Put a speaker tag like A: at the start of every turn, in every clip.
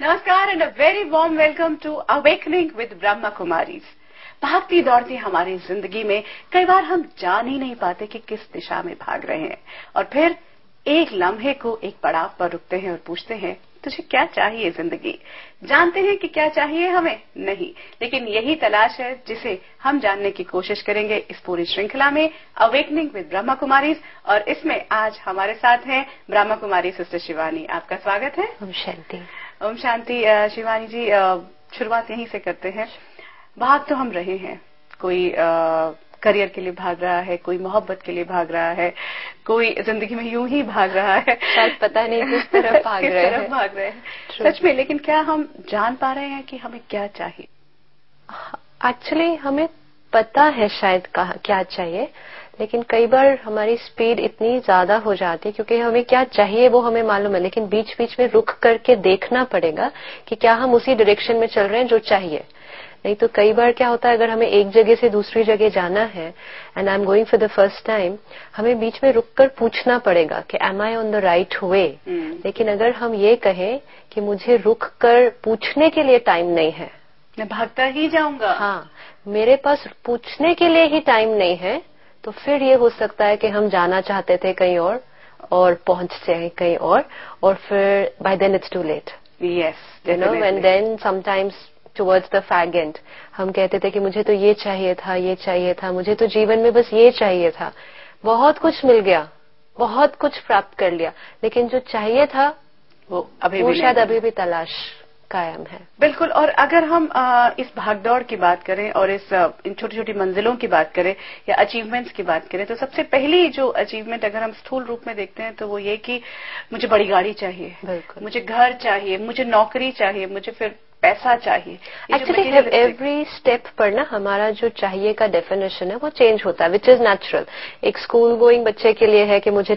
A: नमस्कार and a very warm welcome to awakening with Brahma Kumaris. भागती दौड़ती हमारी जिंदगी में कई बार हम जान ही नहीं पाते कि किस दिशा में भाग रहे हैं, और फिर एक लम्हे को एक पड़ाव पर रुकते हैं और पूछते हैं तुझे क्या चाहिए जिंदगी। जानते हैं कि क्या चाहिए हमें? नहीं, लेकिन यही तलाश है जिसे हम जानने की कोशिश करेंगे इस पूरी श्रृंखला में अवेकनिंग विद ब्रह्मा कुमारीज। और इसमें आज हमारे साथ हैं ब्रह्मा कुमारी सिस्टर शिवानी। आपका स्वागत है।
B: ओम शांति।
A: ओम शांति। शिवानी जी, शुरुआत यहीं से करते हैं। भाग तो हम रहे हैं, कोई करियर के लिए भाग रहा है, कोई मोहब्बत के लिए भाग रहा है, कोई जिंदगी में यूं ही भाग रहा है,
B: शायद पता नहीं किस तरफ भाग रहे हैं।
A: सच में, लेकिन क्या हम जान पा रहे हैं कि हमें क्या चाहिए?
B: एक्चुअली हमें पता है शायद क्या चाहिए, लेकिन कई बार हमारी स्पीड इतनी ज्यादा हो जाती है क्योंकि हमें क्या चाहिए वो हमें मालूम है, लेकिन बीच बीच में रुक करके देखना पड़ेगा कि क्या हम उसी डायरेक्शन में चल रहे हैं जो चाहिए। नहीं तो कई बार क्या होता है, अगर हमें एक जगह से दूसरी जगह जाना है and I am going for the first time, हमें बीच में रुककर पूछना पड़ेगा कि am I on the right way. लेकिन अगर हम ये कहें कि मुझे रुक कर पूछने के लिए टाइम नहीं है,
A: मैं भागता ही जाऊंगा,
B: हाँ, मेरे पास पूछने के लिए ही टाइम नहीं है, तो फिर ये हो सकता है कि हम जाना चाहते थे कहीं और पहुंच जाए कहीं और फिर by then it's too late.
A: Yes,
B: you know, and then sometimes towards the fag end हम कहते थे कि मुझे तो ये चाहिए था, ये चाहिए था, मुझे तो जीवन में बस ये चाहिए था। बहुत कुछ मिल गया, बहुत कुछ प्राप्त कर लिया, लेकिन जो चाहिए था वो शायद अभी भी तलाश कायम है।
A: बिल्कुल। और अगर हम इस भागदौड़ की बात करें और इन छोटी छोटी मंजिलों की बात करें या अचीवमेंट्स की बात करें, तो सबसे पहली जो अचीवमेंट अगर हम स्थूल रूप में देखते हैं तो वो ये कि मुझे बड़ी गाड़ी चाहिए, मुझे घर चाहिए, मुझे नौकरी चाहिए, मुझे फिर पैसा चाहिए।
B: एक्चुअली एवरी स्टेप पर ना हमारा जो चाहिए का डेफिनेशन है वो चेंज होता है, विच इज नेचुरल। एक स्कूल गोइंग बच्चे के लिए है कि मुझे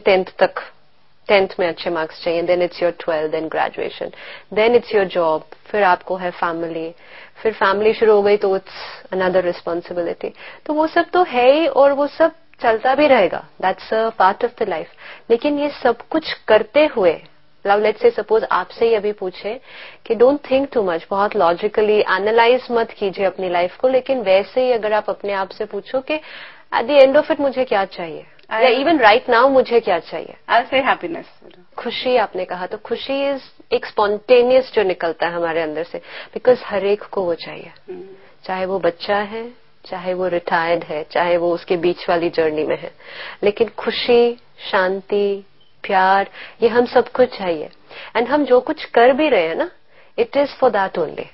B: 10th में अच्छे मार्क्स चाहिए, then it's your 12th, then graduation, then it's your job, फिर आपको है फैमिली, फिर फैमिली शुरू हो गई तो इट्स अनदर रिस्पॉन्सिबिलिटी। तो वो सब तो है ही और वो सब चलता भी रहेगा, that's a part of the life. लेकिन ये सब कुछ करते हुए, लेट्स से सपोज आपसे ही अभी पूछे कि डोंट थिंक टू मच, बहुत लॉजिकली एनालाइज मत कीजिए अपनी लाइफ को, लेकिन वैसे ही अगर आप अपने आप से पूछो कि at the end of it मुझे क्या चाहिए, या इवन राइट नाउ मुझे क्या चाहिए,
A: आई से हैप्पीनेस,
B: खुशी। आपने कहा तो खुशी इज एक स्पॉन्टेनियस जो निकलता है हमारे अंदर से, बिकॉज हर एक को वो चाहिए, चाहे वो बच्चा है, चाहे वो रिटायर्ड है, चाहे वो उसके बीच वाली जर्नी में है, लेकिन खुशी, शांति, प्यार, ये हम सबको चाहिए। एंड हम जो कुछ कर भी रहे हैं ना, it is for that only.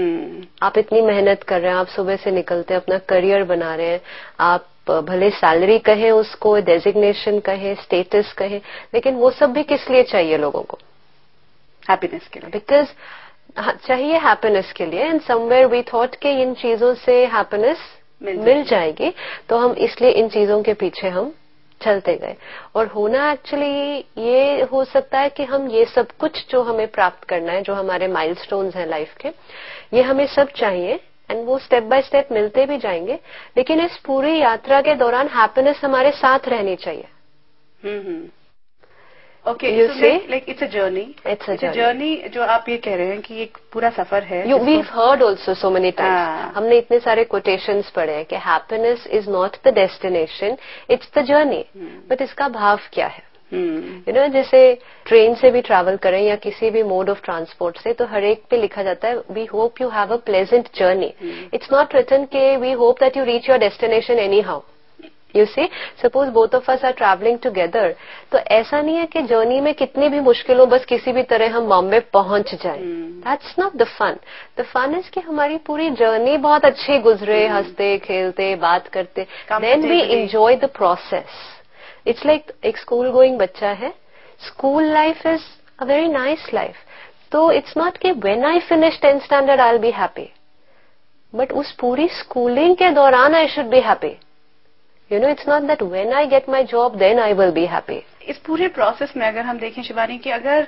B: आप इतनी मेहनत कर रहे हैं, आप सुबह से निकलते हैं, अपना करियर बना रहे हैं, आप भले सैलरी कहें उसको, डेजिग्नेशन कहें, स्टेटस कहें, लेकिन वो सब भी किस लिए चाहिए लोगों को?
A: हैप्पीनेस के लिए।
B: बिकॉज चाहिए हैप्पीनेस के लिए, एंड समवेयर वी थॉट कि इन चीजों से हैप्पीनेस मिल जाएगी, तो हम इसलिए इन चीजों के पीछे हम चलते गए। और होना एक्चुअली ये हो सकता है कि हम ये सब कुछ जो हमें प्राप्त करना है, जो हमारे माइलस्टोन्स हैं लाइफ के, ये हमें सब चाहिए एंड वो स्टेप बाय स्टेप मिलते भी जाएंगे, लेकिन इस पूरी यात्रा के दौरान हैप्पीनेस हमारे साथ रहनी चाहिए।
A: Okay, like it's a journey, it's a journey. जो आप ये कह रहे हैं कि एक पूरा सफर है।
B: We heard also so many times, हमने इतने सारे कोटेशंस पढ़े हैं कि happiness is not the destination, it's the journey. But इसका भाव क्या है? यू नो, जैसे ट्रेन से भी ट्रैवल करें या किसी भी मोड ऑफ ट्रांसपोर्ट से, तो हर एक पे लिखा जाता है we hope you have a pleasant journey. It's not written के we hope that you reach your destination anyhow. You see, suppose both of us are travelling together, तो ऐसा नहीं है कि जर्नी में कितनी भी मुश्किल हो, बस किसी भी तरह हम बॉम्बे पहुंच जाए। That's not the fun. The fun is कि हमारी पूरी जर्नी बहुत अच्छी गुजरे, हंसते खेलते बात करते, then we enjoy the process. It's like एक स्कूल गोइंग बच्चा है, school life is a very nice life, तो इट्स नॉट कि when I finish 10th standard I will be happy, but उस पूरी स्कूलिंग के दौरान I should be happy. You know, it's not that when I get my job, then I will be happy.
A: इस पूरे process में अगर हम देखें शिवानी कि अगर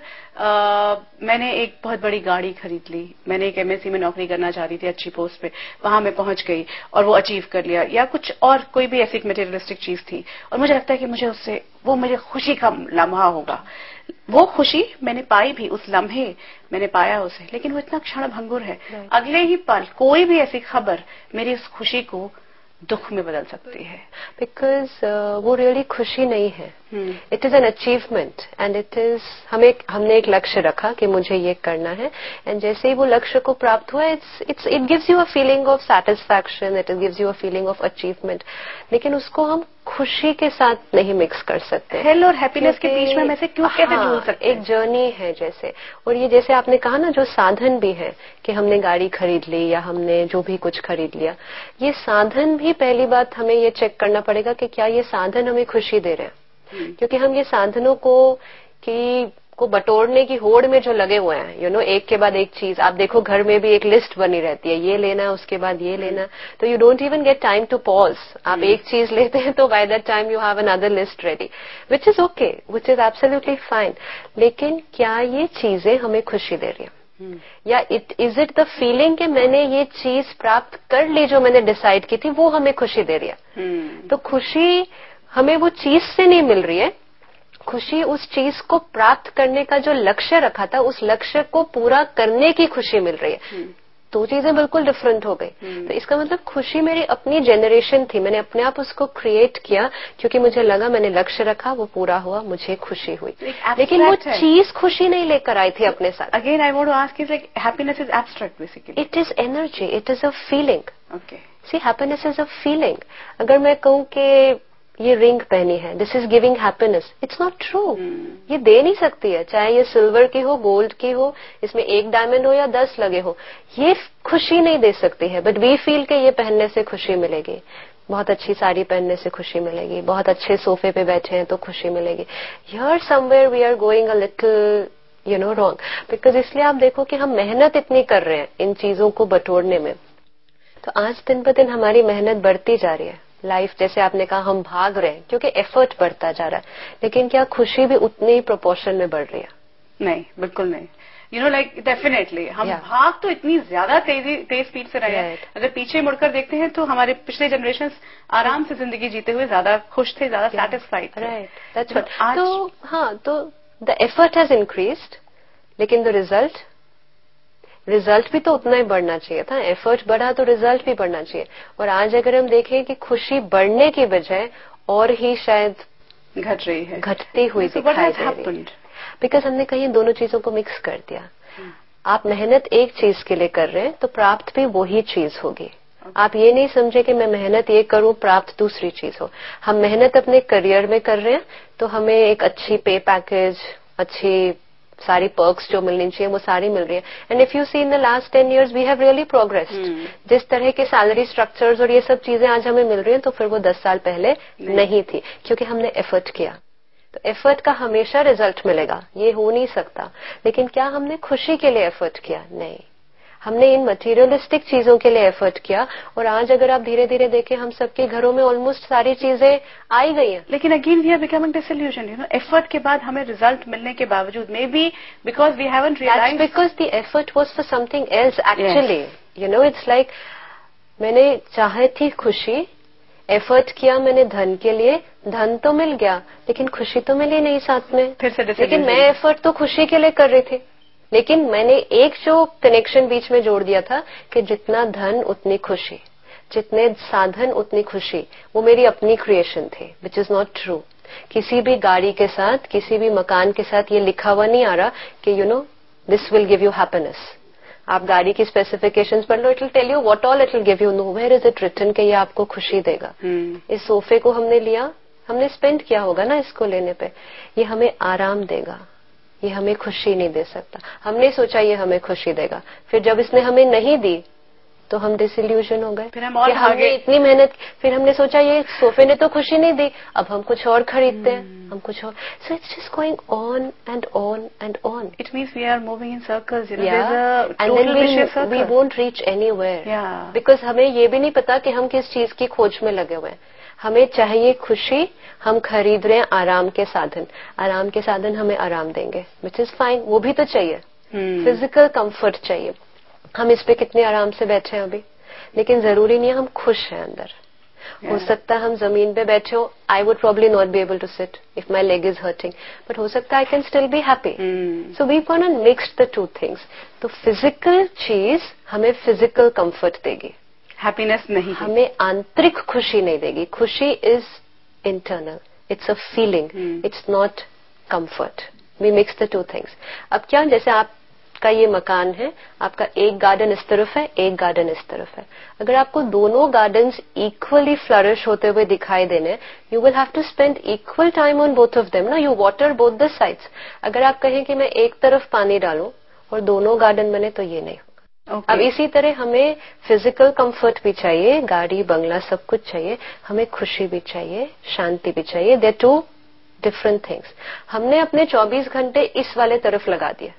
A: मैंने एक बहुत बड़ी गाड़ी खरीद ली, मैंने एक एमएससी में नौकरी करना चाह रही थी अच्छी पोस्ट पे, वहां मैं पहुंच गई और वो अचीव कर लिया, या कुछ और कोई भी ऐसी मटेरियलिस्टिक चीज थी, और मुझे लगता है कि मुझे उससे वो मुझे खुशी का लम्हा होगा, वो खुशी मैंने पाई भी, उस लम्हे मैंने पाया उसे, लेकिन वो इतना क्षण भंगुर है। अगले ही पल कोई भी ऐसी खबर मेरी उस खुशी को दुख में बदल सकती है।
B: बिकॉज वो रियली खुशी नहीं है, it is an achievement and it is हमने एक लक्ष्य रखा कि मुझे ये करना है, एंड जैसे ही वो लक्ष्य को प्राप्त हुआ it gives you a feeling of satisfaction, it gives you a feeling of achievement, लेकिन उसको हम खुशी के साथ नहीं मिक्स कर सकते।
A: हेल और हैप्पीनेस के बीच में हम ऐसे क्यों कैसे जोड़ सकते हैं?
B: एक जर्नी है जैसे, और ये जैसे आपने कहा ना, जो साधन भी है कि हमने गाड़ी खरीद ली या हमने जो भी कुछ खरीद लिया, ये साधन भी पहली बात हमें ये चेक करना पड़ेगा कि क्या ये साधन हमें खुशी दे रहे हैं। क्योंकि हम ये साधनों को बटोरने की होड़ में जो लगे हुए हैं, एक के बाद एक चीज, आप देखो घर में भी एक लिस्ट बनी रहती है, ये लेना है उसके बाद ये लेना, तो you don't even get time to pause. आप एक चीज लेते हैं तो by that time you have another list ready, which is okay, which is absolutely fine. लेकिन क्या ये चीजें हमें खुशी दे रही है, या इज इट द फीलिंग कि मैंने ये चीज प्राप्त कर ली जो मैंने डिसाइड की थी, वो हमें खुशी दे रही है। तो खुशी हमें वो चीज से नहीं मिल रही है, खुशी उस चीज को प्राप्त करने का जो लक्ष्य रखा था, उस लक्ष्य को पूरा करने की खुशी मिल रही है। तो चीजें बिल्कुल डिफरेंट हो गई। तो इसका मतलब खुशी मेरी अपनी जनरेशन थी, मैंने अपने आप उसको क्रिएट किया क्योंकि मुझे लगा मैंने लक्ष्य रखा, वो पूरा हुआ, मुझे खुशी हुई। लेकिन वो चीज खुशी नहीं लेकर आई थी अपने साथ।
A: Again I want to ask is like happiness is abstract basically.
B: It is energy, it is a feeling.
A: Okay,
B: see happiness is a feeling. अगर मैं कहूँ कि ये रिंग पहनी है, this is giving happiness, it's not true. ये दे नहीं सकती है, चाहे ये सिल्वर की हो, गोल्ड की हो, इसमें 1 डायमंड हो या 10 लगे हो, ये खुशी नहीं दे सकती है। बट वी फील के ये पहनने से खुशी मिलेगी, बहुत अच्छी साड़ी पहनने से खुशी मिलेगी, बहुत अच्छे सोफे पे बैठे हैं तो खुशी मिलेगी। Here somewhere we are going a little wrong. Because इसलिए आप देखो कि हम मेहनत इतनी कर रहे हैं इन चीजों को बटोरने में, तो आज दिन ब दिन हमारी मेहनत बढ़ती जा रही है। लाइफ, जैसे आपने कहा, हम भाग रहे हैं क्योंकि एफर्ट बढ़ता जा रहा है, लेकिन क्या खुशी भी उतनी ही प्रोपोर्शन में बढ़ रही है?
A: नहीं, बिल्कुल नहीं। लाइक डेफिनेटली हम भाग तो इतनी ज्यादा तेज स्पीड से रहे हैं। अगर पीछे मुड़कर देखते हैं तो हमारे पिछले जनरेशन आराम से जिंदगी जीते हुए ज्यादा खुश थे, ज्यादा सैटिस्फाइड थे।
B: राइट, तो द एफर्ट हैज इंक्रीज्ड, लेकिन द रिजल्ट भी तो उतना ही बढ़ना चाहिए था। एफर्ट बढ़ा तो रिजल्ट भी बढ़ना चाहिए। और आज अगर हम देखें कि खुशी बढ़ने की बजाय और ही शायद
A: घट रही है,
B: घटती हुई दिखाई दे रही है, बिकॉज हमने कहीं दोनों चीजों को मिक्स कर दिया। आप मेहनत एक चीज के लिए कर रहे हैं तो प्राप्त भी वही चीज होगी। आप ये नहीं समझे कि मैं मेहनत ये करूं, प्राप्त दूसरी चीज हो। हम मेहनत अपने करियर में कर रहे हैं तो हमें एक अच्छी पे पैकेज, अच्छी सारी पर्क्स जो मिलनी चाहिए वो सारी मिल रही है। And if you see in the last 10 years we have really progressed. जिस तरह के सैलरी स्ट्रक्चर्स और ये सब चीजें आज हमें मिल रही हैं, तो फिर वो 10 साल पहले नहीं थी, क्योंकि हमने एफर्ट किया। तो एफर्ट का हमेशा रिजल्ट मिलेगा, ये हो नहीं सकता। लेकिन क्या हमने खुशी के लिए एफर्ट किया? नहीं, हमने इन मटेरियलिस्टिक चीजों के लिए एफर्ट किया। और आज अगर आप धीरे धीरे देखें, हम सबके घरों में ऑलमोस्ट सारी चीजें आई गई हैं।
A: लेकिन again we are becoming disillusion. Effort के बाद हमें रिजल्ट मिलने के बावजूद, maybe because we haven't realised,
B: because the effort was for something else actually. It's like मैंने चाहे थी खुशी, एफर्ट किया मैंने धन के लिए, धन तो मिल गया लेकिन खुशी तो मिली नहीं साथ में।
A: फिर से
B: लेकिन मैं एफर्ट तो खुशी के लिए कर रही थी, लेकिन मैंने एक जो कनेक्शन बीच में जोड़ दिया था कि जितना धन उतनी खुशी, जितने साधन उतनी खुशी, वो मेरी अपनी क्रिएशन थी, विच इज नॉट ट्रू। किसी भी गाड़ी के साथ, किसी भी मकान के साथ ये लिखा हुआ नहीं आ रहा कि this will give you happiness. आप गाड़ी की स्पेसिफिकेशंस पढ़ लो, it will tell you what all it will give you. Nowhere is it written कि ये आपको खुशी देगा। इस सोफे को हमने लिया, हमने स्पेंड किया होगा ना इसको लेने पे, ये हमें आराम देगा, ये हमें खुशी नहीं दे सकता। हमने सोचा ये हमें खुशी देगा, फिर जब इसने हमें नहीं दी तो हम डिसइल्यूजन हो गए।
A: फिर हमने
B: इतनी मेहनत, फिर हमने सोचा ये सोफे ने तो खुशी नहीं दी, अब हम कुछ और खरीदते हैं, हम कुछ और। So it's just going on and on and on.
A: It means we are moving in circles,
B: and then we won't reach anywhere, because हमें ये भी नहीं पता कि हम किस चीज की खोज में लगे हुए हैं। हमें चाहिए खुशी, हम खरीद रहे हैं आराम के साधन। आराम के साधन हमें आराम देंगे, विच इज फाइन, वो भी तो चाहिए। फिजिकल कंफर्ट चाहिए। हम इस पे कितने आराम से बैठे हैं अभी, लेकिन जरूरी नहीं है हम खुश हैं अंदर। हो सकता है हम जमीन पे बैठे हो, I would probably not be able to sit if my leg is hurting, but हो सकता है I can still be happy. So we gonna mixed the two things. तो फिजिकल चीज हमें फिजिकल कंफर्ट देगी,
A: हैप्पीनेस नहीं,
B: हमें आंतरिक खुशी नहीं देगी. खुशी is internal, it's a feeling, it's not comfort. We mix the two things. अब क्या, जैसे आपका ये मकान है, आपका एक गार्डन इस तरफ है, एक गार्डन इस तरफ है. अगर आपको दोनों गार्डन्स इक्वली फ्लरिश होते हुए दिखाई देने, you will have to spend equal time on both of them ना. You water both the sides. अगर आप कहें कि मैं एक तरफ पानी डालूं और दोनों गार्डन बने, तो ये नहीं.
A: Okay.
B: अब इसी तरह हमें फिजिकल कंफर्ट भी चाहिए, गाड़ी बंगला सब कुछ चाहिए, हमें खुशी भी चाहिए, शांति भी चाहिए. They two different things. हमने अपने 24 घंटे इस वाले तरफ लगा दिया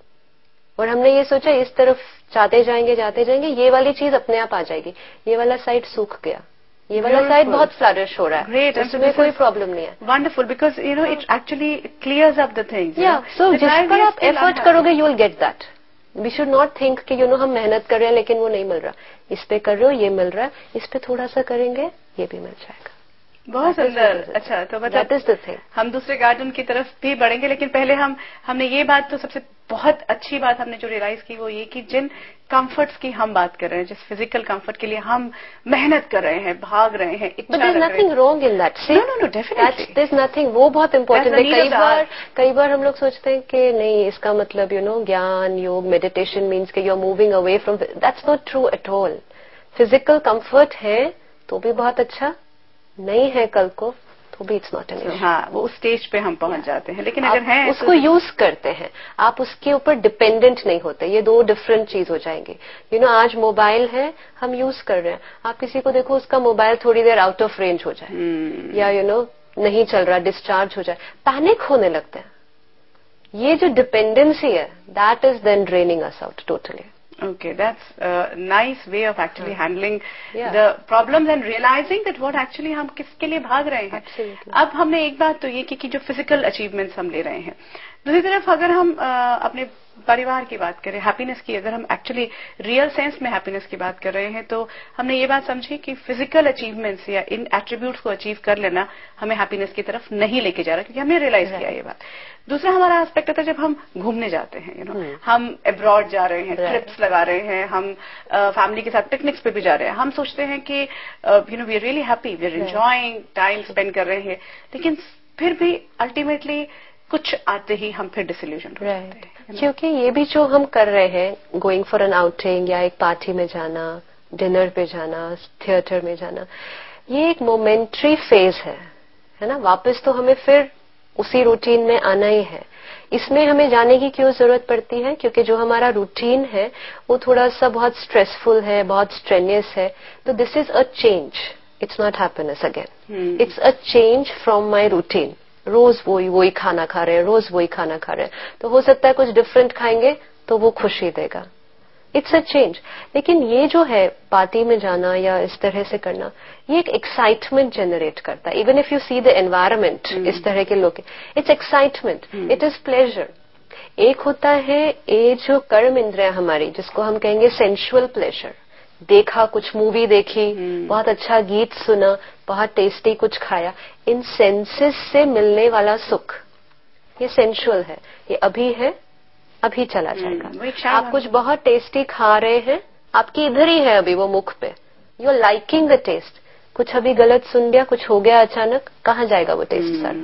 B: और हमने ये सोचा इस तरफ जाते जाएंगे, ये वाली चीज अपने आप आ जाएगी. ये वाला साइड सूख गया, ये वाला साइड बहुत फ्लरिश हो रहा है.
A: ग्रेट.
B: इसमें कोई प्रॉब्लम नहीं है.
A: Wonderful, because you know it actually clears up the things.
B: या सो जिस पर आप एफर्ट करोगे you will get that. We should not think कि हम मेहनत कर रहे हैं लेकिन वो नहीं मिल रहा. इस पे कर रहे हो, ये मिल रहा है, इस पे थोड़ा सा करेंगे, ये भी मिल जाएगा.
A: बहुत सुंदर. अच्छा, तो
B: दैट इज द थिंग.
A: हम दूसरे गार्डन की तरफ भी बढ़ेंगे, लेकिन पहले हमने ये बात, तो सबसे बहुत अच्छी बात हमने जो रियलाइज की वो ये कि जिन कंफर्ट्स की हम बात कर रहे हैं, जिस फिजिकल कंफर्ट के लिए हम मेहनत कर रहे हैं, भाग रहे हैं,
B: इच्छा रख रहे हैं, nothing wrong in that.
A: No definitely
B: there is nothing. वो बहुत इंपॉर्टेंट है. कई बार हम लोग सोचते हैं कि नहीं, इसका मतलब ज्ञान योग मेडिटेशन मीन्स कि you are moving away from. That's not true at all. Physical comfort है तो भी बहुत अच्छा, नहीं है कल को तो भी इट्स नॉट एन इशू.
A: हाँ, वो उस स्टेज पे हम पहुंच जाते हैं. लेकिन अगर है
B: उसको यूज करते हैं, आप उसके ऊपर डिपेंडेंट नहीं होते. ये दो डिफरेंट चीज हो जाएंगे. आज मोबाइल है, हम यूज कर रहे हैं. आप किसी को देखो, उसका मोबाइल थोड़ी देर आउट ऑफ रेंज हो जाए या नहीं चल रहा, डिस्चार्ज हो जाए, पैनिक होने लगते हैं. ये जो डिपेंडेंसी है, that is then draining us out totally.
A: Okay, that's a nice way of actually handling the problems and realizing that what actually हम किसके लिए भाग रहे हैं.
B: Absolutely.
A: अब हमने एक बात तो ये की कि जो फिजिकल अचीवमेंट्स हम ले रहे हैं, दूसरी तरफ अगर हम अपने परिवार की बात करें, हैप्पीनेस की, अगर हम एक्चुअली रियल सेंस में हैप्पीनेस की बात कर रहे हैं, तो हमने ये बात समझी कि फिजिकल अचीवमेंट्स या इन एट्रीब्यूट्स को अचीव कर लेना हमें हैप्पीनेस की तरफ नहीं लेके जा रहा, क्योंकि हमने रियलाइज किया ये बात. दूसरा हमारा एस्पेक्ट होता है जब हम घूमने जाते हैं, हम अब्रॉड जा रहे हैं, ट्रिप्स लगा रहे हैं, हम फैमिली के साथ पिकनिक्स पे भी जा रहे हैं. हम सोचते हैं कि we are really happy, we are enjoying time spend कर रहे हैं, लेकिन फिर भी अल्टीमेटली कुछ आते ही हम फिर डिसइल्यूजन हो जाते हैं.
B: क्योंकि ये भी जो हम कर रहे हैं, गोइंग फॉर एन आउटिंग या एक पार्टी में जाना, डिनर पे जाना, थिएटर में जाना, ये एक मोमेंट्री फेज है ना. वापस तो हमें फिर उसी रूटीन में आना ही है. इसमें हमें जाने की क्यों जरूरत पड़ती है? क्योंकि जो हमारा रूटीन है वो थोड़ा सा बहुत स्ट्रेसफुल है, बहुत स्ट्रेनियस है. तो this is a change, it's not happiness again, it's a change from my routine. रोज वही खाना खा रहे हैं, रोज वही खाना खा रहे हैं, तो हो सकता है कुछ डिफरेंट खाएंगे तो वो खुशी देगा. It's a change. लेकिन ये जो है पार्टी में जाना या इस तरह से करना, ये एक एक्साइटमेंट जनरेट करता है. Even if you see the environment, इस तरह के लोग, it's excitement, it is pleasure. एक होता है ये जो कर्म इंद्रिया हमारी, जिसको हम कहेंगे सेंसुअल प्लेजर. देखा, कुछ मूवी देखी, बहुत अच्छा गीत सुना, बहुत टेस्टी कुछ खाया, इन सेंसेस से मिलने वाला सुख, ये सेंसुअल है. ये अभी है, अभी चला जाएगा. आप कुछ बहुत टेस्टी खा रहे हैं, आपकी इधर ही है अभी वो मुख पे, you are liking the taste. कुछ अभी गलत सुन लिया, कुछ हो गया अचानक, कहाँ जाएगा वो टेस्ट सारा?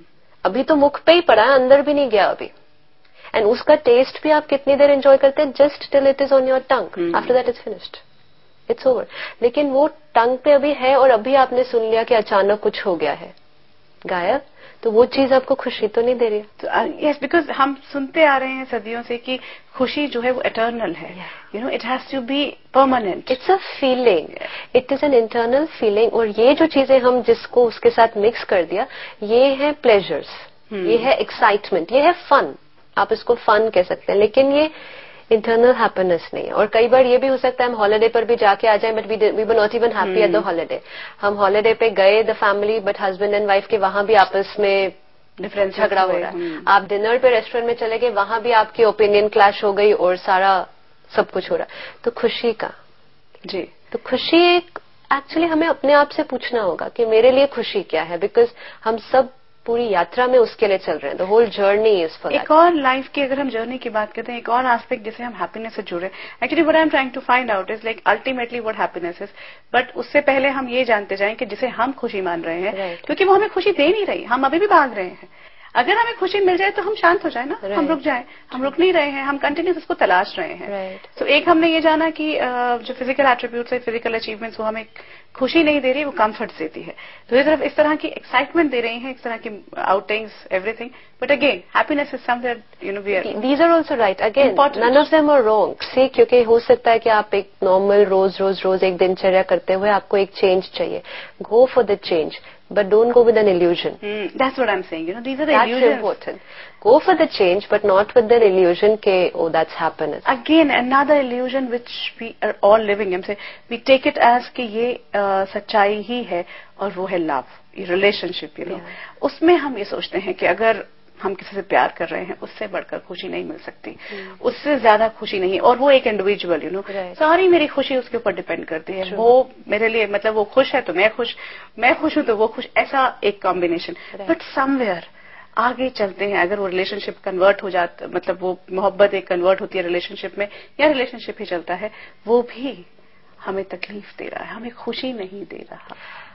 B: अभी तो मुख पे ही पड़ा है, अंदर भी नहीं गया अभी. एंड उसका टेस्ट भी आप कितनी देर एंजॉय करते हैं? Just till it is on your tongue, after that is finished, it's over. लेकिन वो टंग पे अभी है और अभी आपने सुन लिया कि अचानक कुछ हो गया है, गायब. तो वो चीज आपको खुशी तो नहीं दे रही है.
A: यस, बिकॉज हम सुनते आ रहे हैं सदियों से कि खुशी जो है वो इटर्नल है. It has to be permanent.
B: It's a feeling, it is an internal feeling. और ये जो चीजें हम जिसको उसके साथ मिक्स कर दिया, ये है प्लेजर्स, ये है एक्साइटमेंट, ये है फन. आप इसको फन कह सकते हैं, लेकिन ये इंटरनल हैप्पीनेस नहीं है. और कई बार ये भी हो सकता है हम हॉलिडे पर भी जाके आ जाए, but we were not even happy at the holiday. हम हॉलिडे पे गए the family, but husband and wife के वहां भी आपस में डिफरेंस, झगड़ा हो रहा है. आप डिनर पे रेस्टोरेंट में चले गए, वहां भी आपकी ओपिनियन क्लैश हो गई और सारा सब कुछ हो रहा है. तो खुशी का
A: जी,
B: तो खुशी एक एक्चुअली हमें अपने आप से पूछना होगा कि मेरे लिए खुशी क्या है, बिकॉज हम सब पूरी यात्रा में उसके लिए चल रहे हैं. The whole journey is for that.
A: एक और लाइफ की अगर हम जर्नी की बात करते हैं, एक और एस्पेक्ट जिसे हम हैप्पीनेस से जुड़े, actually what I am trying to find out is like ultimately what happiness is. But उससे पहले हम ये जानते जाएं कि जिसे हम खुशी मान रहे हैं,
B: right.
A: क्योंकि वो हमें खुशी दे नहीं रही, हम अभी भी भाग रहे हैं. अगर हमें खुशी मिल जाए तो हम शांत हो जाए ना, right. हम रुक जाए. हम रुक नहीं रहे हैं, हम कंटिन्यूस उसको तलाश रहे हैं.
B: right.
A: तो एक हमने ये जाना कि जो फिजिकल एट्रीब्यूट्स है, फिजिकल अचीवमेंट्स, वो हमें खुशी नहीं दे रही, वो कंफर्ट देती है. तो ये सिर्फ इस तरह की एक्साइटमेंट दे रही है, इस तरह की outings, everything. But again happiness is somewhere, you know, we are,
B: these are also right. Again none of them are wrong. See, क्योंकि हो सकता है कि आप एक नॉर्मल रोज एक दिनचर्या करते हुए आपको एक चेंज चाहिए. Go for the change, but don't go with an illusion.
A: That's what I'm saying. You know, these are the
B: that's
A: illusions.
B: Important. Go for the change, but not with the illusion ke, oh, that's happiness.
A: Again, another illusion which we are all living. हम से we take it as कि ये सच्चाई ही है और वो है love, ये relationship, you know. उसमें हम ये सोचते हैं कि अगर हम किसी से प्यार कर रहे हैं, उससे बढ़कर खुशी नहीं मिल सकती, उससे ज्यादा खुशी नहीं. और वो एक इंडिविजुअल, यू नो, सारी मेरी खुशी उसके ऊपर डिपेंड करती है. वो मेरे लिए, मतलब वो खुश है तो मैं खुश हूं तो वो खुश, ऐसा एक कॉम्बिनेशन. बट समवेयर आगे चलते हैं, अगर वो रिलेशनशिप कन्वर्ट हो जाता, मतलब वो मोहब्बत एक कन्वर्ट होती है रिलेशनशिप में, या रिलेशनशिप ही चलता है, वो भी हमें तकलीफ दे रहा है, हमें खुशी नहीं दे रहा.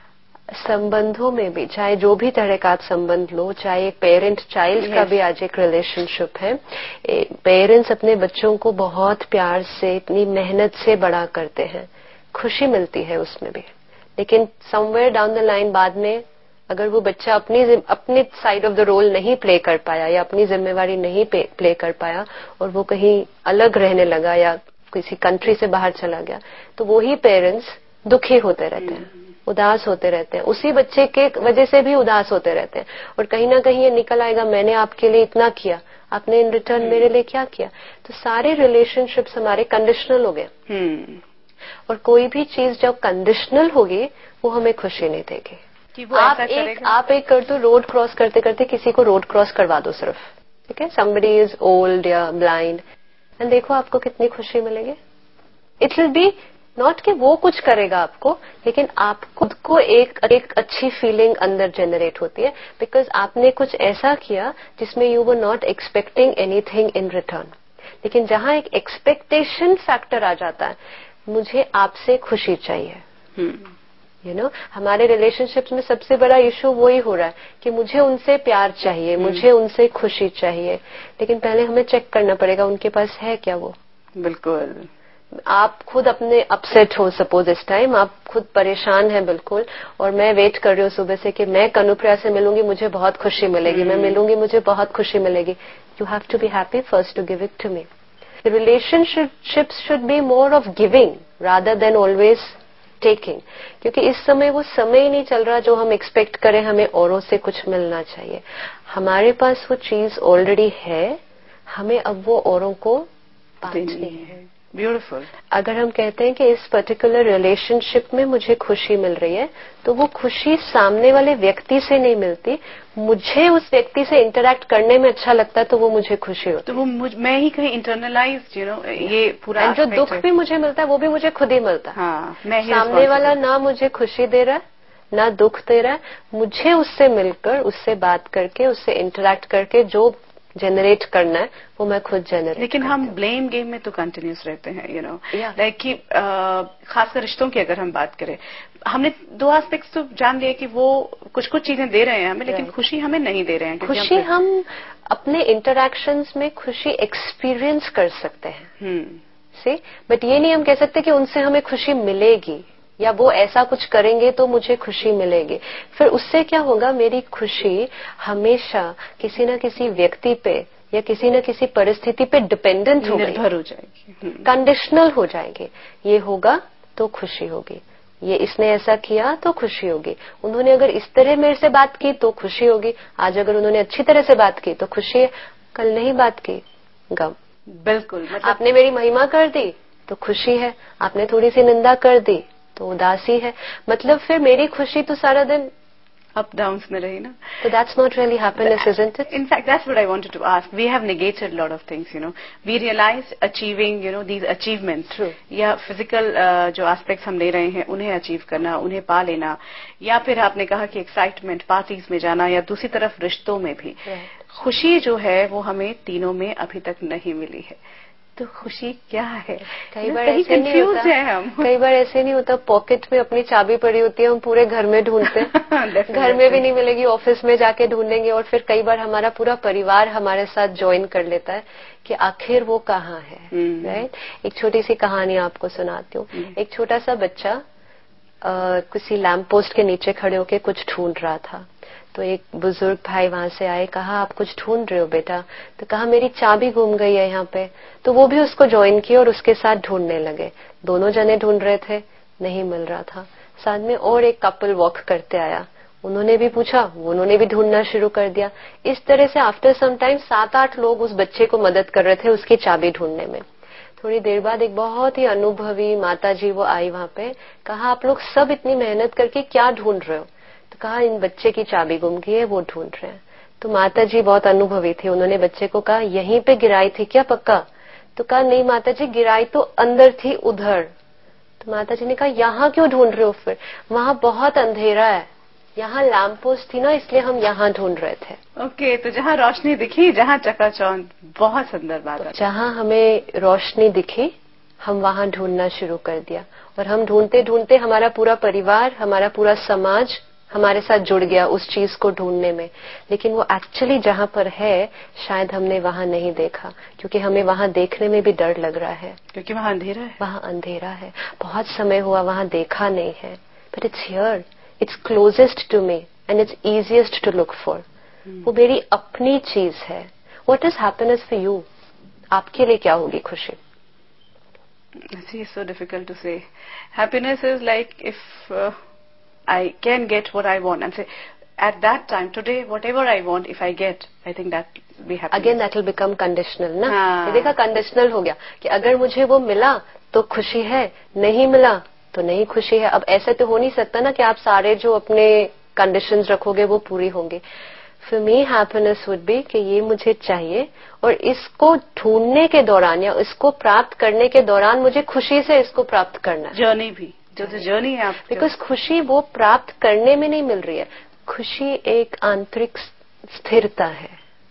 B: संबंधों में भी, चाहे जो भी तरह का संबंध लो, चाहे पेरेंट चाइल्ड का भी आज एक रिलेशनशिप है. पेरेंट्स अपने बच्चों को बहुत प्यार से, इतनी मेहनत से बड़ा करते हैं, खुशी मिलती है उसमें भी. लेकिन समवेयर डाउन द लाइन बाद में अगर वो बच्चा अपनी साइड ऑफ द रोल नहीं प्ले कर पाया या अपनी जिम्मेवारी नहीं प्ले कर पाया और वो कहीं अलग रहने लगा या किसी कंट्री से बाहर चला गया, तो वो ही पेरेंट्स दुखी होते रहते हैं, उदास होते रहते हैं. उसी बच्चे के वजह से भी उदास होते रहते हैं. और कहीं ना कहीं ये निकल आएगा, मैंने आपके लिए इतना किया, आपने इन रिटर्न मेरे लिए क्या किया. तो सारे रिलेशनशिप्स हमारे कंडीशनल हो गए. और कोई भी चीज जब कंडीशनल होगी वो हमें खुशी नहीं देगी.
A: कि वो
B: आप एक कर दो, रोड क्रॉस करते करते किसी को रोड क्रॉस करवा दो सिर्फ, ठीक है, समबडी इज ओल्ड या ब्लाइंड, एंड देखो आपको कितनी खुशी मिलेगी. इट विल बी नॉट कि वो कुछ करेगा आपको, लेकिन आप खुद को एक अच्छी फीलिंग अंदर जनरेट होती है, बिकॉज आपने कुछ ऐसा किया जिसमें you were not expecting anything in return. लेकिन जहां एक एक्सपेक्टेशन फैक्टर आ जाता है, मुझे आपसे खुशी चाहिए, यू नो, हमारे रिलेशनशिप्स में सबसे बड़ा इशू वही हो रहा है कि मुझे उनसे प्यार चाहिए, मुझे उनसे खुशी चाहिए. लेकिन पहले हमें चेक करना पड़ेगा उनके पास है क्या वो.
A: बिल्कुल.
B: आप खुद अपने अपसेट हो, सपोज इस टाइम आप खुद परेशान हैं बिल्कुल, और मैं वेट कर रही हूँ सुबह से कि मैं कनुप्रिया से मिलूंगी, मुझे बहुत खुशी मिलेगी, मैं मिलूंगी, मुझे बहुत खुशी मिलेगी. You have to be happy first to give it to me. Relationships should be more of giving rather than always taking. क्योंकि इस समय वो समय ही नहीं चल रहा जो हम एक्सपेक्ट करें हमें औरों से कुछ मिलना चाहिए. हमारे पास वो चीज ऑलरेडी है, हमें अब वो औरों को बांटनी है.
A: ब्यूटीफुल.
B: अगर हम कहते हैं कि इस पर्टिकुलर रिलेशनशिप में मुझे खुशी मिल रही है, तो वो खुशी सामने वाले व्यक्ति से नहीं मिलती, मुझे उस व्यक्ति से इंटरेक्ट करने में अच्छा लगता है तो वो मुझे खुशी होती है.
A: तो वो मैं ही कहीं इंटरनलाइज, यू नो, ये पूरा.
B: जो दुख भी मुझे मिलता है वो भी मुझे खुद ही मिलता है.
A: हाँ, मैं ही.
B: सामने वाला ना मुझे खुशी दे रहा है ना दुख दे रहा है, मुझे उससे मिलकर, उससे बात करके, उससे इंटरेक्ट करके जो जनरेट करना है वो मैं खुद जनरेट.
A: लेकिन हम ब्लेम गेम में तो कंटिन्यूस रहते हैं, यू नो, लाइक कि खासकर रिश्तों की अगर हम बात करें, हमने दो एस्पेक्ट्स तो जान लिए कि वो कुछ चीजें दे रहे हैं हमें, लेकिन खुशी हमें नहीं दे रहे हैं.
B: खुशी हम अपने इंटरैक्शंस में खुशी एक्सपीरियंस कर सकते हैं, सी, बट ये नहीं हम कह सकते कि उनसे हमें खुशी मिलेगी या वो ऐसा कुछ करेंगे तो मुझे खुशी मिलेगी. फिर उससे क्या होगा, मेरी खुशी हमेशा किसी न किसी व्यक्ति पे या किसी न किसी परिस्थिति पे डिपेंडेंट हो,
A: निर्भर हो जाएगी,
B: कंडीशनल हो जाएगी. ये होगा तो खुशी होगी, ये इसने ऐसा किया तो खुशी होगी, उन्होंने अगर इस तरह मेरे से बात की तो खुशी होगी, आज अगर उन्होंने अच्छी तरह से बात की तो खुशी है, कल नहीं बात की गम.
A: बिल्कुल. मतलब
B: आपने मेरी महिमा कर दी तो खुशी है, आपने थोड़ी सी निंदा कर दी तो उदासी है. मतलब फिर मेरी खुशी तो सारा दिन
A: अप डाउन्स में रही ना.
B: So that's not really happiness, isn't it?
A: In fact, that's what I wanted to ask. We have negated a lot of things, We realize achieving, these achievements.
B: True.
A: या physical जो aspects हम ले रहे हैं, उन्हें achieve करना, उन्हें पा लेना, या फिर आपने कहा कि excitement, parties में जाना, या दूसरी तरफ रिश्तों में भी.
B: Right.
A: खुशी जो है वो हमें तीनों में अभी तक नहीं मिली है. तो खुशी क्या है?
B: कई बार ऐसे नहीं होता
A: है हम.
B: कई बार ऐसे नहीं होता, पॉकेट में अपनी चाबी पड़ी होती है, हम पूरे घर में ढूंढते हैं. घर में भी नहीं मिलेगी, ऑफिस में जाके ढूंढेंगे, और फिर कई बार हमारा पूरा परिवार हमारे साथ ज्वाइन कर लेता है कि आखिर वो कहाँ है. राइट. एक छोटी सी कहानी आपको सुनाती हूँ. एक छोटा सा बच्चा किसी लैंप पोस्ट के नीचे खड़े होके कुछ ढूंढ रहा था. तो एक बुजुर्ग भाई वहां से आए, कहा आप कुछ ढूंढ रहे हो बेटा? तो कहा मेरी चाबी गुम गई है यहाँ पे. तो वो भी उसको ज्वाइन किया और उसके साथ ढूंढने लगे. दोनों जने ढूंढ रहे थे, नहीं मिल रहा था. साथ में और एक कपल वॉक करते आया, उन्होंने भी पूछा, उन्होंने भी ढूंढना शुरू कर दिया. इस तरह से आफ्टर सम टाइम 7-8 लोग उस बच्चे को मदद कर रहे थे उसकी चाबी ढूंढने में. थोड़ी देर बाद एक बहुत ही अनुभवी माताजी वो आई वहां पे. कहा आप लोग सब इतनी मेहनत करके क्या ढूंढ रहे हो? तो कहा इन बच्चे की चाबी गुम गई है, वो ढूंढ रहे हैं. तो माताजी बहुत अनुभवी थी, उन्होंने बच्चे को कहा यहीं पे गिराई थी क्या पक्का? तो कहा नहीं माताजी, गिराई तो अंदर थी उधर. तो माताजी ने कहा यहाँ क्यों ढूंढ रहे हो? फिर वहां बहुत अंधेरा है, यहाँ लैंप पोस्ट थी ना, इसलिए हम यहाँ ढूंढ रहे थे.
A: ओके. तो जहाँ रोशनी दिखी, जहाँ चकाचौंध, बहुत सुंदर बात है.
B: जहाँ हमें रोशनी दिखी हम वहां ढूंढना शुरू कर दिया, और हम ढूंढते ढूंढते हमारा पूरा परिवार, हमारा पूरा समाज हमारे साथ जुड़ गया उस चीज को ढूंढने में. लेकिन वो एक्चुअली जहाँ पर है शायद हमने वहां नहीं देखा, क्योंकि हमें वहां देखने में भी डर लग रहा है, क्योंकि
A: वहां अंधेरा है.
B: वहां अंधेरा है, बहुत समय हुआ वहां देखा नहीं है. But it's here, it's closest to me and it's easiest to look for. वो मेरी अपनी चीज है. What is happiness for you? आपके लिए क्या होगी खुशी?
A: It's so difficult to say. Happiness is like if I can get what I want and say at that time today whatever I want if I get, I think that will be happiness.
B: Again that will become conditional ना. ये देखा conditional हो गया कि अगर मुझे वो मिला तो खुशी है, नहीं मिला तो नहीं खुशी है. अब ऐसे तो हो नहीं सकता ना कि आप सारे जो अपने कंडीशंस रखोगे वो पूरी होंगी. For me happiness would be कि ये मुझे चाहिए और इसको ढूंढने के दौरान या इसको प्राप्त करने के दौरान मुझे खुशी से इसको प्राप्त करना है.
A: जर्नी भी जो जर्नी है आपकी,
B: बिकॉज खुशी वो प्राप्त करने में नहीं मिल रही है. खुशी एक आंतरिक स्थिरता है,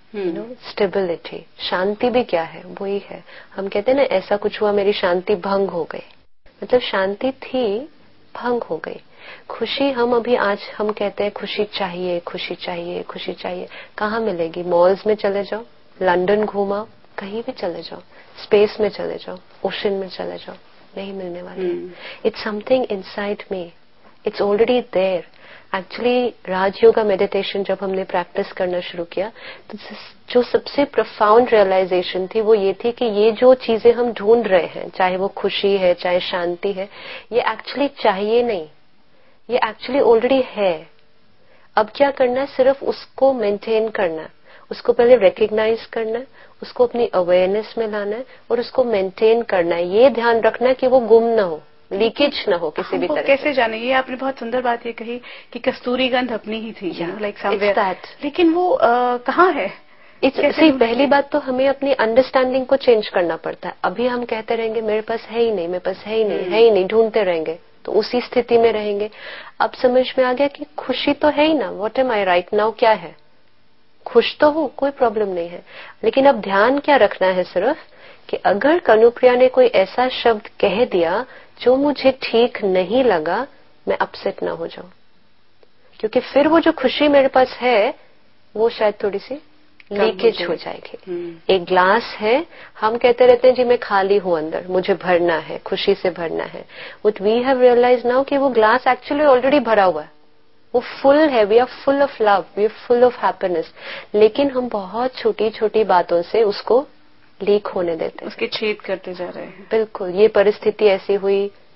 B: स्टेबिलिटी. शांति भी क्या है? वही है. हम कहते हैं ना ऐसा कुछ हुआ मेरी शांति भंग हो गई, मतलब शांति थी भंग हो गई. खुशी हम अभी आज हम कहते हैं खुशी चाहिए, खुशी चाहिए, खुशी चाहिए. कहाँ मिलेगी? मॉल्स में चले जाओ, लंदन घूमाओ, कहीं भी चले जाओ, स्पेस में चले जाओ, ओशन में चले जाओ, नहीं मिलने वाली. It's something inside me, it's already there. Actually Rajyoga meditation जब हमने प्रैक्टिस करना शुरू किया तो जो सबसे प्रोफाउंड रियलाइजेशन थी वो ये थी कि ये जो चीजें हम ढूंढ रहे हैं, चाहे वो खुशी है चाहे शांति है, ये एक्चुअली चाहिए नहीं, ये एक्चुअली ऑलरेडी है. अब क्या करना है? सिर्फ उसको मेंटेन करना है, उसको पहले रिकग्नाइज करना है, उसको अपनी अवेयरनेस में लाना है और उसको मेंटेन करना है. ये ध्यान रखना है कि वो गुम ना हो, लीकेज ना हो किसी भी तरह.
A: कैसे जाने? ये आपने बहुत सुंदर बात ये कही कि कस्तूरी गंध अपनी ही थी, लाइक समवेयर. लेकिन वो कहाँ है?
B: पहली बात तो हमें अपनी अंडरस्टैंडिंग को चेंज करना पड़ता है. अभी हम कहते रहेंगे मेरे पास है ही नहीं, मेरे पास है ही नहीं, है ही नहीं, ढूंढते रहेंगे तो उसी स्थिति में रहेंगे. अब समझ में आ गया कि खुशी तो है ही ना. What am I right now? क्या है? खुश तो हूं, कोई प्रॉब्लम नहीं है. लेकिन अब ध्यान क्या रखना है सिर्फ कि अगर कनुप्रिया ने कोई ऐसा शब्द कह दिया जो मुझे ठीक नहीं लगा, मैं अपसेट ना हो जाऊं, क्योंकि फिर वो जो खुशी मेरे पास है वो शायद थोड़ी सी लीकेज हो जाएगी. एक ग्लास है, हम कहते रहते हैं जी मैं खाली हूं अंदर, मुझे भरना है, खुशी से भरना है. What we have realise now कि वो ग्लास एक्चुअली ऑलरेडी भरा हुआ है, वो फुल है. We are full of love, we are full of happiness. लेकिन हम बहुत छोटी छोटी बातों से उसको लीक होने देते हैं,
A: उसके छेद करते जा रहे हैं.
B: बिल्कुल. ये परिस्थिति ऐसी हुई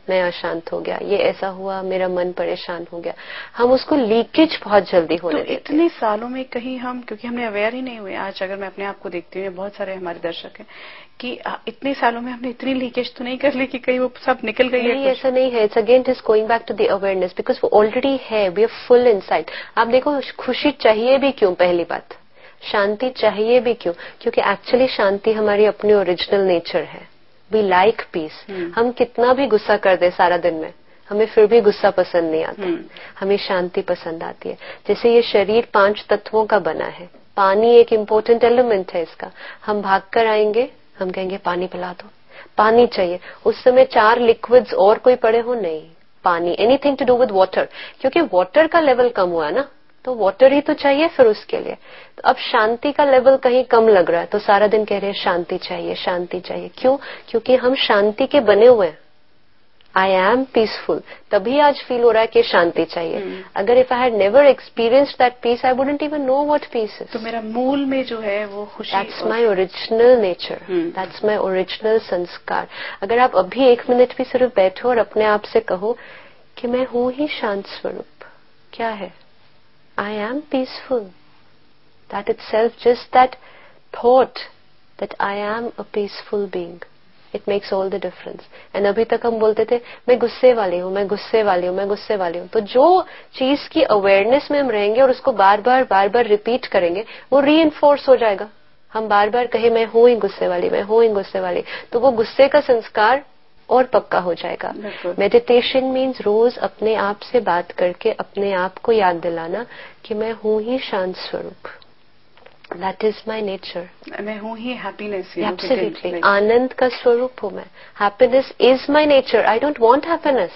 B: मैं अशांत हो गया, ये ऐसा हुआ, मेरा मन परेशान हो गया। हम उसको लीकेज बहुत जल्दी होने देते हैं।
A: इतने सालों में कहीं हम, क्योंकि हमने अवेयर ही नहीं हुए। आज अगर मैं अपने आप को देखती हूँ, बहुत सारे हमारे दर्शक हैं कि इतने सालों में हमने इतनी लीकेज तो नहीं कर ली कि कहीं वो सब निकल गई है।
B: नहीं, ऐसा नहीं है। It's again just going back to the awareness, because वो ऑलरेडी है, वी आर फुल इनसाइड। आप देखो, खुशी चाहिए भी क्यों? पहली बात, शांति चाहिए भी क्यों? क्योंकि एक्चुअली शांति हमारी अपनी ओरिजिनल नेचर है। We like peace. हम कितना भी गुस्सा कर दे सारा दिन में, हमें फिर भी गुस्सा पसंद नहीं आता। हमें शांति पसंद आती है। जैसे ये शरीर 5 तत्वों का बना है, पानी एक इम्पोर्टेंट एलिमेंट है इसका। हम भाग कर आएंगे, हम कहेंगे पानी पिला दो, पानी चाहिए। उस समय 4 लिक्विड्स और कोई पड़े हो, नहीं, पानी, anything to do with water, क्योंकि वाटर का लेवल कम हुआ ना, तो वाटर ही तो चाहिए फिर उसके लिए। तो अब शांति का लेवल कहीं कम लग रहा है, तो सारा दिन कह रहे हैं शांति चाहिए, शांति चाहिए। क्यों? क्योंकि हम शांति के बने हुए हैं। आई एम पीसफुल, तभी आज फील हो रहा है कि शांति चाहिए। अगर if I had never experienced that peace, I wouldn't even know what peace is.
A: तो मेरा मूल में जो है वो खुशी,
B: that's my original nature, that's my original संस्कार। अगर आप अभी 1 मिनट भी सिर्फ बैठो और अपने आप से कहो कि मैं हूं ही शांत स्वरूप, क्या है? I am peaceful. That itself, just that thought that I am a peaceful being, it makes all the difference. And अभी तक हम बोलते थे मैं गुस्से वाली हूँ, मैं गुस्से वाली हूँ, मैं गुस्से वाली हूँ। तो जो चीज की अवेयरनेस में हम रहेंगे और उसको बार बार रिपीट करेंगे, वो रीइंफोर्स हो जाएगा। हम बार बार कहे मैं हूँ ही गुस्से वाली, मैं हूँ ही गुस्से वाली, तो वो गुस्से का संस्कार और पक्का हो जाएगा। मेडिटेशन मीन्स रोज अपने आप से बात करके अपने आप को याद दिलाना कि मैं हूं ही शांत स्वरूप, दैट इज माई नेचर,
A: मैं हूं ही हैप्पीनेस।
B: एब्सोल्युटली, आनंद का स्वरूप हूं मैं। Happiness is my nature. I don't want happiness,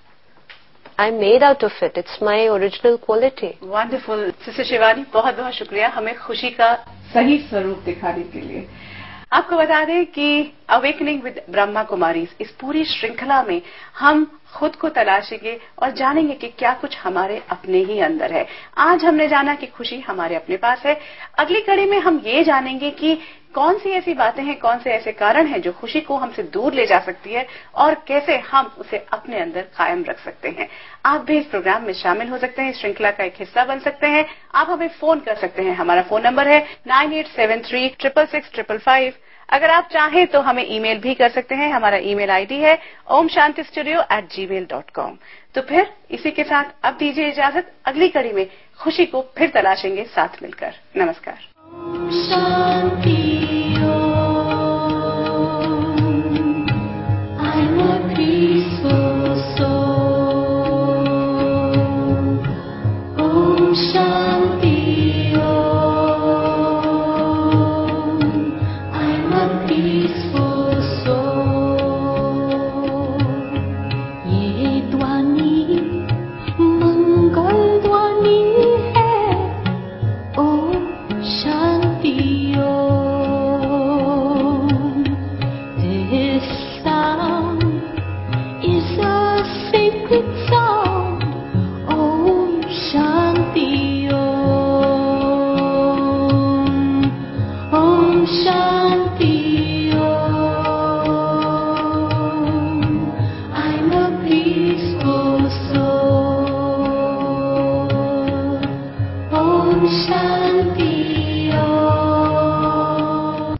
B: I am made out of it, it's my original quality.
A: Wonderful sister Shivani, बहुत बहुत शुक्रिया हमें खुशी का सही स्वरूप दिखाने के लिए। आपको बता दें कि अवेकनिंग विद ब्रह्मा कुमारीज, इस पूरी श्रृंखला में हम खुद को तलाशेंगे और जानेंगे कि क्या कुछ हमारे अपने ही अंदर है। आज हमने जाना कि खुशी हमारे अपने पास है। अगली कड़ी में हम ये जानेंगे कि कौन सी ऐसी बातें हैं, कौन से ऐसे कारण हैं जो खुशी को हमसे दूर ले जा सकती है और कैसे हम उसे अपने अंदर कायम रख सकते हैं। आप भी इस प्रोग्राम में शामिल हो सकते हैं, इस श्रृंखला का एक हिस्सा बन सकते हैं। आप हमें फोन कर सकते हैं। हमारा फोन नंबर है 9873666555। अगर आप चाहें तो हमें ईमेल भी कर सकते हैं। हमारा ईमेल आईडी है omshantistudio@gmail.com। तो फिर इसी के साथ अब दीजिए इजाजत। अगली कड़ी में खुशी को फिर तलाशेंगे साथ मिलकर। नमस्कार। शांति।